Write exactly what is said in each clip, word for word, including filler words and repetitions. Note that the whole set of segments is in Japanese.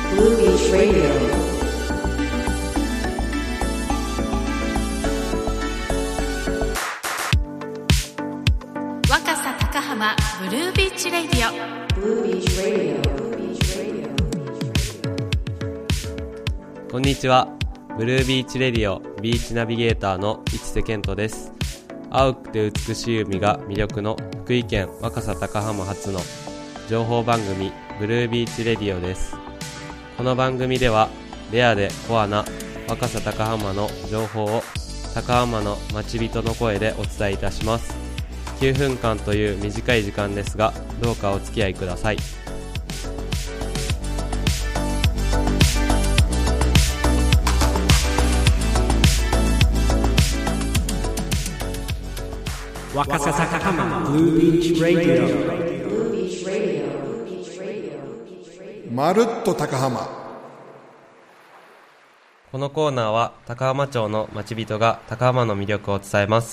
Blue Beach Radio。 若狭高浜ブルービーチレディオ。 Blue Beach Radio。 こんにちは。ブルービーチレディオビーチナビゲーターの市瀬健人です。青くて美しい海が魅力の福井県若狭高浜発の情報番組ブルービーチレディオです。この番組ではレアでコアな若狭高浜の情報を高浜の町人の声でお伝えいたします。きゅうふんかんという短い時間ですが、どうかお付き合いください。 若狭高浜ブルービーチラディオ。 まるっと高浜。 このコーナーは高浜町の町人が高浜の魅力を伝えます。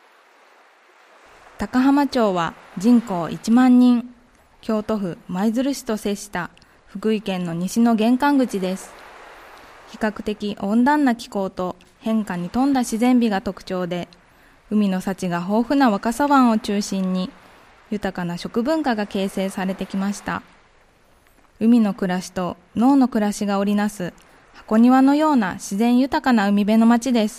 高浜町は人口いちまんにん、京都府舞鶴市と接した福井県の西の玄関口です。比較的温暖な気候と変化に富んだ自然美が特徴で、海の幸が豊富な若狭湾を中心に豊かな食文化が形成されてきました。海の暮らしと農の暮らしが織りなす箱庭のような自然豊かな海辺の町です。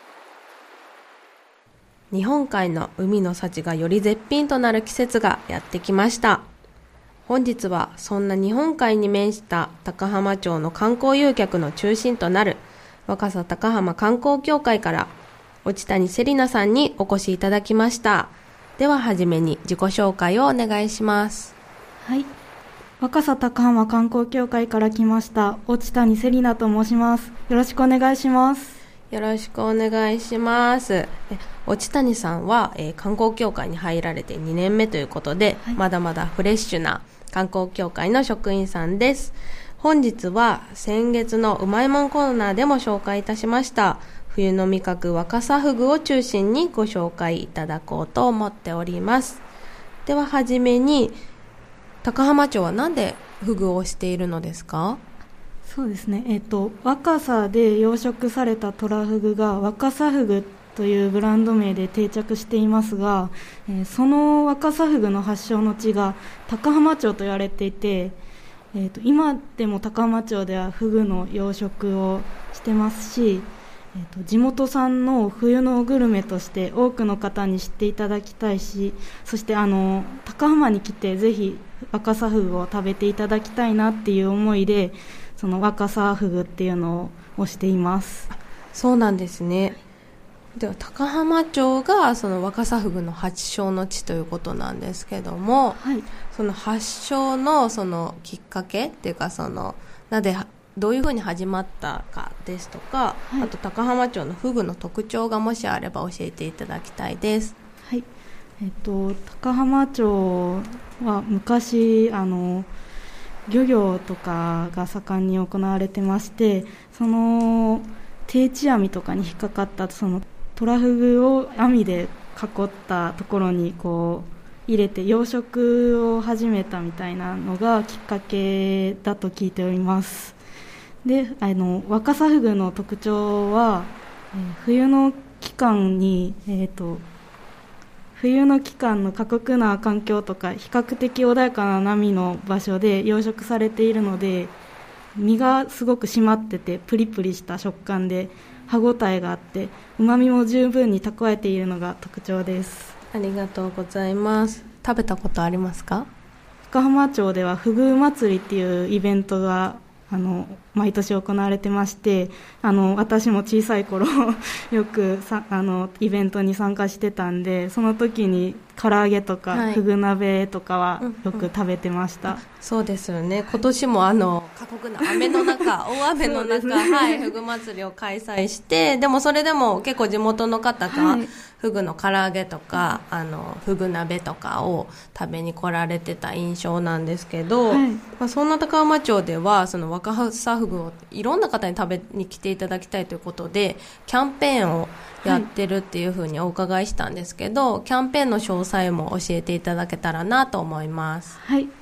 日本海の海の幸がより絶品となる季節がやってきました。本日はそんな日本海に面した高浜町の観光誘客の中心となる若狭高浜観光協会から落谷セリナさんにお越しいただきました。でははじめに自己紹介をお願いします。 はい、若狭高浜観光協会から来ました落谷セリナと申します。よろしくお願いします。 よろしくお願いします。え落谷さんは、えー、観光協会に入られてにねんめということで、はい、まだまだフレッシュな観光協会の職員さんです。本日は先月のうまいもんコーナーでも紹介いたしました冬の味覚若狭ふぐを中心にご紹介いただこうと思っております。でははじめに高浜町は何でふぐをしているのですか？ そうですね、えっと、若狭で養殖されたトラフグが若狭ふぐというブランド名で定着していますが、えー、その若狭ふぐの発祥の地が高浜町と言われていて、えー、と今でも高浜町ではフグの養殖をしてますし、えー、と地元産の冬のグルメとして多くの方に知っていただきたいし、そしてあの高浜に来てぜひ若狭ふぐを食べていただきたいなっていう思いで、その若狭ふぐっていうのをしています。 そうなんですね。では高浜町がその若狭ふぐの発祥の地ということなんですけども、はい、その発祥のそのきっかけっていうか、そのなぜどういうふうに始まったかですとか、はい、あと高浜町のふぐの特徴がもしあれば教えていただきたいです。 はい、えっと、高浜町は昔あの漁業とかが盛んに行われてまして、その定置網とかに引っかかったそのトラフグを網で囲ったところにこう入れて養殖を始めたみたいなのがきっかけだと聞いております。で、あの若狭ふぐの特徴は、えー、冬の期間に、えーと、冬の期間の過酷な環境とか比較的穏やかな波の場所で養殖されているので、身がすごく締まっててプリプリした食感で歯ごたえがあって旨味も十分に蓄えているのが特徴です。 ありがとうございます。食べたことありますか？ 高浜町ではふぐ祭りっていうイベントがあの毎年行われてまして、あの私も小さい頃よくさあのイベントに参加してたんで、その時に唐揚げとか、はい、ふぐ鍋とかはよく食べてました。うんうん、 そうですよね。今年もあの過酷な雨の中大雨の中、ね、はい、ふぐ祭りを開催して、でもそれでも結構地元の方が、はい、ふぐの唐揚げとかあのふぐ鍋とかを食べに来られてた印象なんですけど、はい、まあ、そんな高浜町ではその若狭ふぐをいろんな方に食べに来ていただきたいということでキャンペーンをやってるっていうふうにお伺いしたんですけど、はい、キャンペーンの詳細も教えていただけたらなと思います。 はい、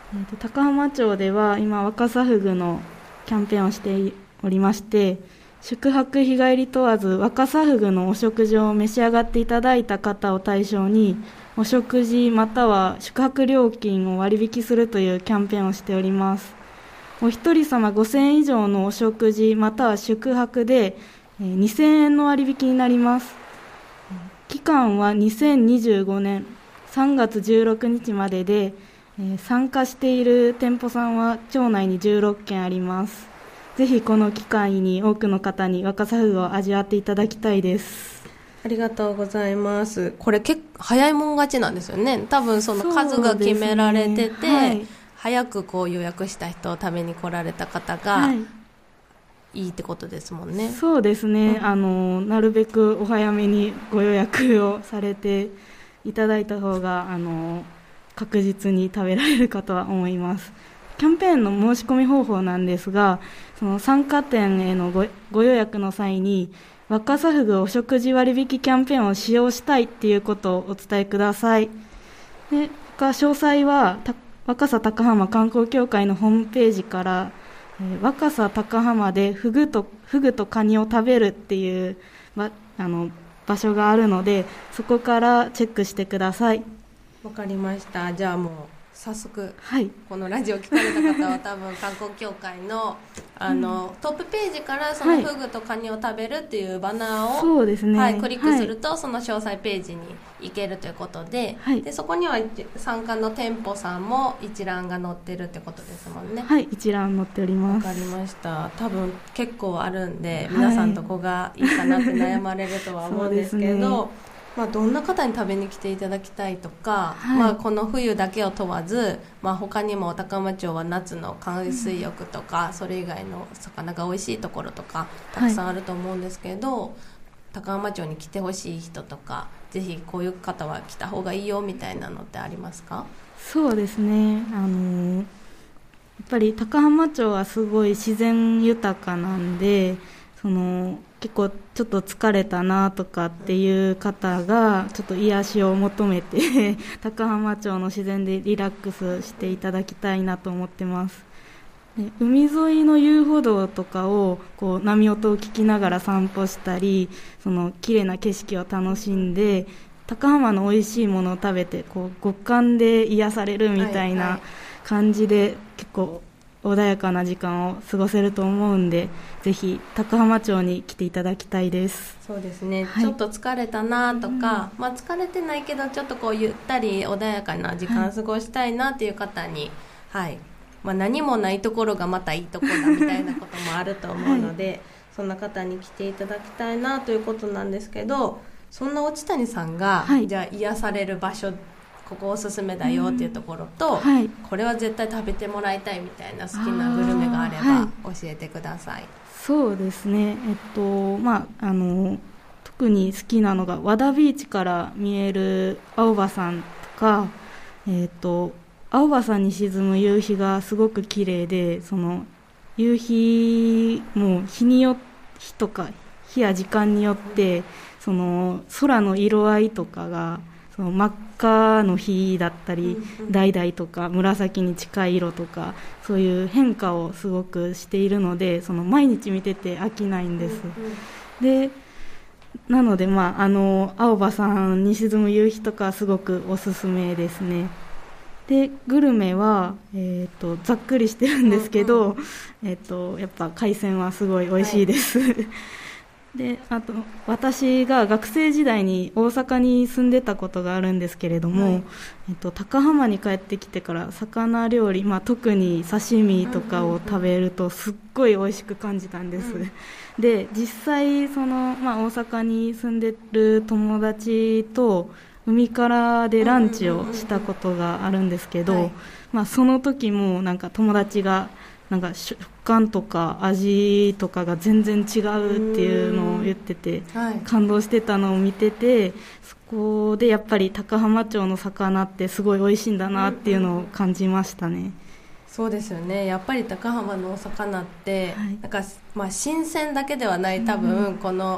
えーと、高浜町では今若狭フグのキャンペーンをしておりまして、宿泊日帰り問わず若狭フグのお食事を召し上がっていただいた方を対象にお食事または宿泊料金を割引するというキャンペーンをしております。お一人様ごせんえん以上のお食事または宿泊でにせんえんの割引になります。期間はにせんにじゅうごねんさんがつじゅうろくにちまでで、参加している店舗さんは町内にじゅうろっけんあります。ぜひこの機会に多くの方に若狭フグを味わっていただきたいです。 ありがとうございます。これ結構早いもん勝ちなんですよね。多分その数が決められてて、ね、はい、早くこう予約した人を食べに来られた方が、はい、いいってことですもんね。 そうですね、うん、あのなるべくお早めにご予約をされていただいた方があの確実に食べられるかとは思います。キャンペーンの申し込み方法なんですが、その参加店への ご, ご予約の際に若狭フグお食事割引キャンペーンを使用したいっていうことをお伝えください。で詳細は若狭高浜観光協会のホームページから、えー、若狭高浜でフグとフグとカニを食べるっていうばあの場所があるので、そこからチェックしてください。 わかりました。じゃあもう早速、 はい、 このラジオ聞かれた方は多分観光協会 の, あの、うん、トップページからそのフグとカニを食べるっていうバナーを、 そうですね、 はい、クリックすると、はい、その詳細ページに行けるということで、はい、でそこには参加の店舗さんも一覧が載ってるってことですもんね。 はい、一覧載っております。 わかりました。多分結構あるんで、皆さんどこがいいかなって悩まれるとは思うんですけどまあ、どんな方に食べに来ていただきたいとか、はい、まあ、この冬だけを問わず、まあ、他にも高浜町は夏の海水浴とか、うん、それ以外の魚が美味しいところとかたくさんあると思うんですけど、はい、高浜町に来てほしい人とか、ぜひこういう方は来た方がいいよみたいなのってありますか？ そうですね、あのー、やっぱり高浜町はすごい自然豊かなんで、その結構ちょっと疲れたなとかっていう方がちょっと癒しを求めて高浜町の自然でリラックスしていただきたいなと思ってます。で海沿いの遊歩道とかをこう波音を聞きながら散歩したり、その綺麗な景色を楽しんで高浜の美味しいものを食べてこう極寒で癒されるみたいな感じで、はいはい、結構穏やかな時間を過ごせると思うんで、ぜひ高浜町に来ていただきたいです。 そうですね、はい、ちょっと疲れたなとか、うん、まあ、疲れてないけどちょっとこうゆったり穏やかな時間過ごしたいなっていう方に、はいはい、まあ、何もないところがまたいいところだみたいなこともあると思うので、はい、そんな方に来ていただきたいなということなんですけど、そんな落谷さんが、はい、じゃあ癒される場所、ここおすすめだよっていうところと、はい、これは絶対食べてもらいたいみたいな好きなグルメがあれば教えてください。はい、 そうですね、えっとまあ、あの特に好きなのが和田ビーチから見える青葉山とか、えっと、青葉山に沈む夕日がすごく綺麗で、その夕日も日によ日とか日や時間によってその空の色合いとかがその真っ赤の日だったり、橙とか紫に近い色とか、そういう変化をすごくしているので、その毎日見てて飽きないんです。でなので、まあ、あの青葉山に沈む夕日とかすごくおすすめですね。でグルメは、えー、とざっくりしてるんですけど、うんうん、えー、とやっぱ海鮮はすごい美味しいです、はいであと私が学生時代に大阪に住んでたことがあるんですけれども、はい、えっと、高浜に帰ってきてから魚料理、まあ、特に刺身とかを食べるとすっごい美味しく感じたんです、うん、で実際その、まあ、大阪に住んでる友達と海からでランチをしたことがあるんですけど、はい、まあ、その時もなんか友達がなんか食感とか味とかが全然違うっていうのを言ってて、はい、感動してたのを見てて、そこでやっぱり高浜町の魚ってすごい美味しいんだなっていうのを感じましたね。 そうですよね、やっぱり高浜のお魚って、はい、なんかまあ、新鮮だけではない、多分この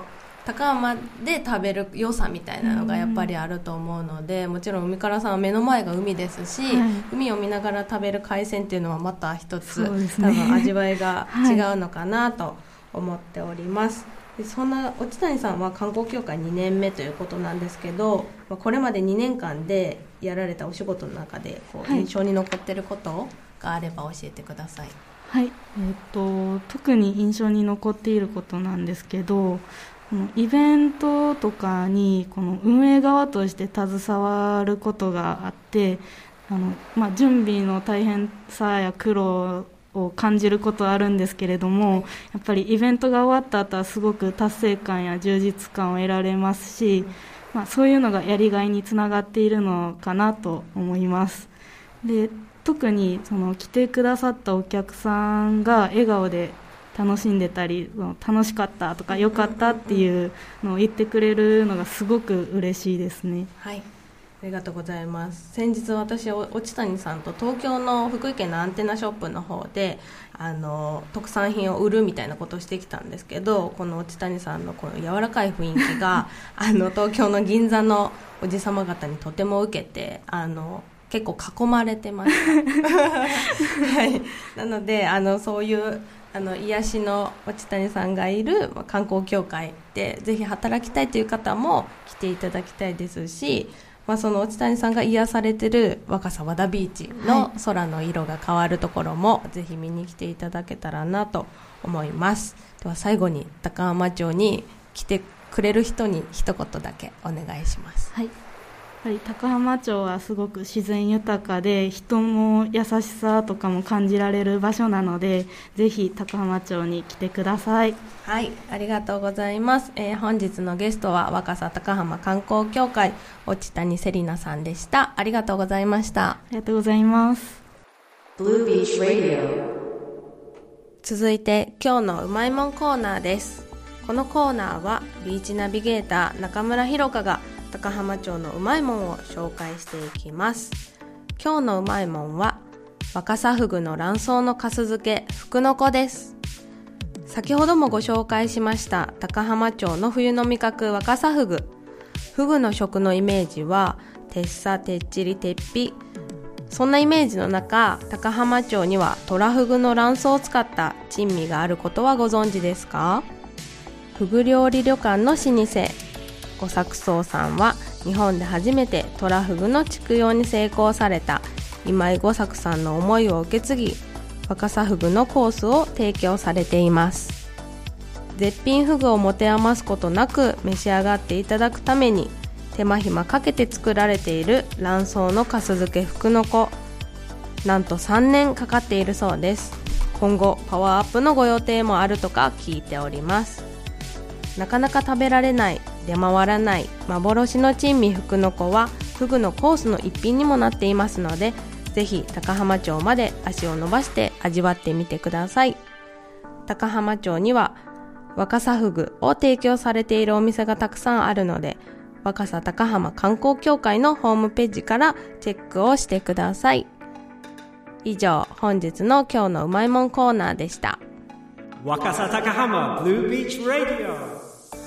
高浜で食べる良さみたいなのがやっぱりあると思うので、もちろん海からさんは目の前が海ですし、はい、海を見ながら食べる海鮮っていうのはまた一つ、ね、多分味わいが違うのかなと思っております、はい、でそんな落谷さんは観光協会にねんめということなんですけど、これまでにねんかんでやられたお仕事の中でこう印象に残ってることがあれば教えてください。 はい、えーと、特に印象に残っていることなんですけど、このイベントとかにこの運営側として携わることがあって、あの、まあ、準備の大変さや苦労を感じることはあるんですけれども、やっぱりイベントが終わった後はすごく達成感や充実感を得られますし、まあ、そういうのがやりがいにつながっているのかなと思います。で、特にその来てくださったお客さんが笑顔で楽しんでたり、楽しかったとか良かったっていうのを言ってくれるのがすごく嬉しいですね。 はい、ありがとうございます。先日私落谷さんと東京の福井県のアンテナショップの方であの特産品を売るみたいなことをしてきたんですけど、この落谷さんのこの柔らかい雰囲気があの東京の銀座のおじさま方にとても受けて、あの結構囲まれてましたはい、なのであのそういうあの癒しの落谷さんがいる観光協会でぜひ働きたいという方も来ていただきたいですし、まあ、その落谷さんが癒されてる若狭和田ビーチの空の色が変わるところもぜひ見に来ていただけたらなと思います。では最後に高浜町に来てくれる人に一言だけお願いします。 はい、やっぱり高浜町はすごく自然豊かで人も優しさとかも感じられる場所なので、ぜひ高浜町に来てください。 はい、ありがとうございます、えー、本日のゲストは若狭高浜観光協会落谷セリナさんでした。ありがとうございました。 ありがとうございます。 Blue Beach Radio。 続いて今日のうまいもんコーナーです。このコーナーはビーチナビゲーター中村ひろかが高浜町のうまいもんを紹介していきます。今日のうまいもんは若狭ふぐの卵巣の粕漬けふくのこです。先ほどもご紹介しました高浜町の冬の味覚若狭ふぐ。ふぐの食のイメージはてっさてっちりてっぴ、そんなイメージの中、高浜町にはトラフグの卵巣を使った珍味があることはご存知ですか？ふぐ料理旅館の老舗五作荘さんは日本で初めてトラフグの畜養に成功された今井五作さんの思いを受け継ぎ、若狭ふぐのコースを提供されています。絶品ふぐを持て余すことなく召し上がっていただくために手間暇かけて作られている卵巣の粕漬けふくのこ、なんとさんねんかかっているそうです。今後パワーアップのご予定もあるとか聞いております。なかなか食べられない、出回らない幻の珍味ふくのこはふぐのコースの一品にもなっていますので、ぜひ高浜町まで足を伸ばして味わってみてください。高浜町には若狭ふぐを提供されているお店がたくさんあるので、若狭高浜観光協会のホームページからチェックをしてください。以上、本日の今日のうまいもんコーナーでした。 若狭高浜ブルービーチラディオ。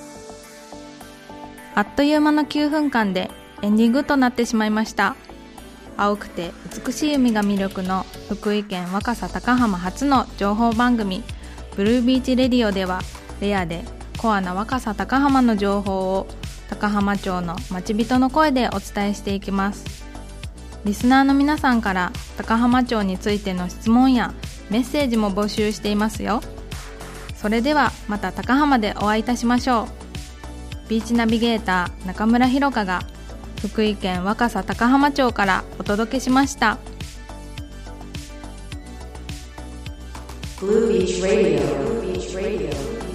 あっという間のきゅうふんかんでエンディングとなってしまいました。青くて美しい海が魅力の福井県若狭高浜初の情報番組ブルービーチレディオでは、レアでコアな若狭高浜の情報を高浜町の町人の声でお伝えしていきます。リスナーの皆さんから高浜町についての質問やメッセージも募集していますよ。それではまた高浜でお会いいたしましょう。ビーチナビゲーター中村ひろかが福井県若狭高浜町からお届けしました。 Blue Beach Radio。